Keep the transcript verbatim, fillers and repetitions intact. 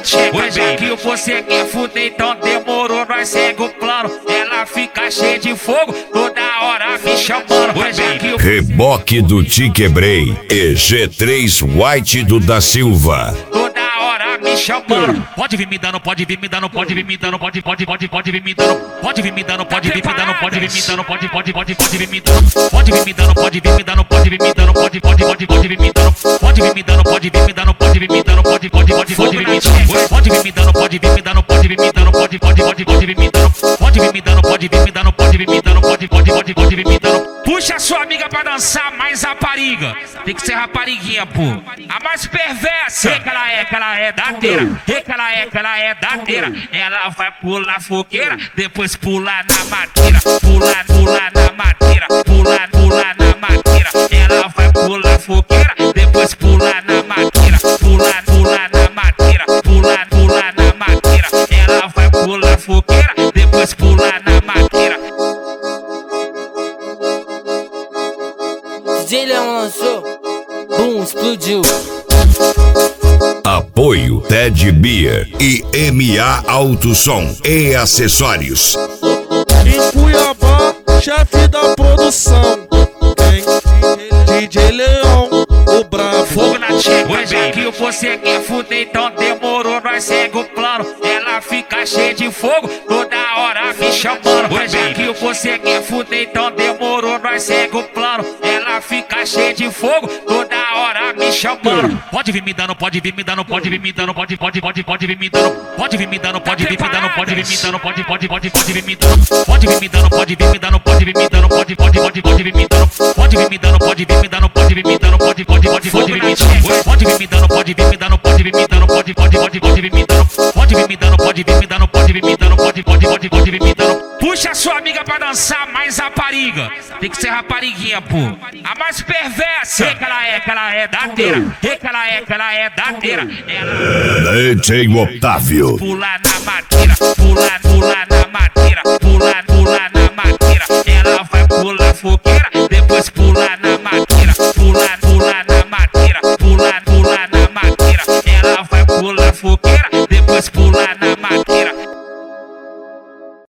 na tcheca. Já que você quer fuder, então demorou, nós segue o plano. Ela fica cheia de fogo, toda hora me chamando. Já que Reboque do Te Quebrei e G três White do da Silva. Toda hora me chamando. Pode vir me dando, pode vir me dando, pode vir me dando, pode, pode, pode, pode vir me dando. Pode vir me dando, pode vir me dando, pode vir me dando, pode, pode, pode, pode vir me dando. Pode vir me dando, pode vir me dando, pode vir me dando, pode, pode, pode, pode vir me dando. Pode vir me dando, pode vir me dando, pode vir me dando, pode, pode, pode, pode vir me dando. Pode vir me dando, pode vir me dando, pode vir me dando, pode, pode, pode, pode vir me dando. Pode vir me dando, pode vir me dando, pode vir me dando, pode, pode, pode, pode vir me dando. Puxa a sua amiga pra dançar mais rapariga. Tem que ser rapariguinha, pô. A mais perversa. Que ela é, que ela é dateira. Que ela é, que ela é dateira. Ela vai pular fogueira, depois pular na madeira. Pular, pular na madeira. Pular, pular na madeira. Ela vai pular fogueira, depois pular na madeira. Pular, pular na madeira. Pular, pular na madeira. Ela vai pular fogueira, depois pular na madeira. D J Leão lançou, boom, explodiu. Apoio Ted Beer e M A Alto Som e Acessórios. Em Cuiabá, chefe da produção, tem D J Leão, o brabo. Fogo na tcheca. Já que você quer fuder, então demorou, nós segue o plano. Ela fica cheia de fogo, toda hora me chamando. Já que você quer fuder, então demorou, nós segue o plano. Ela fica cheia de fogo, toda hora me chamando. Pode vir me dando, pode vir me dando, pode vir me dando, pode, pode, pode, pode vir me dando. Pode vir me dando, pode vir me dando, pode vir me dando, pode, pode, pode, pode vir me dando. Pode vir me dando, pode vir me dando, pode vir me dando, pode, pode, pode, pode vir me dando. Pode vir me dando, pode vir me dando, pode vir me dando, pode, pode, pode, pode vir me dando. Pode vir me dando, pode vir me dando, pode vir me dando, pode, pode, pode, pode vir me dando. Pode vir me dando, pode vir me dando, pode vir me dando, pode, pode, pode, pode vir me dando. Puxa a sua amiga pra dançar mais rapariga. Tem que ser rapariguinha, pô. A mais perversa. Que ela é, que ela é dateira. Que ela é, que ela é dateira. Ela D J Otávio. pular na madeira, pular, pular na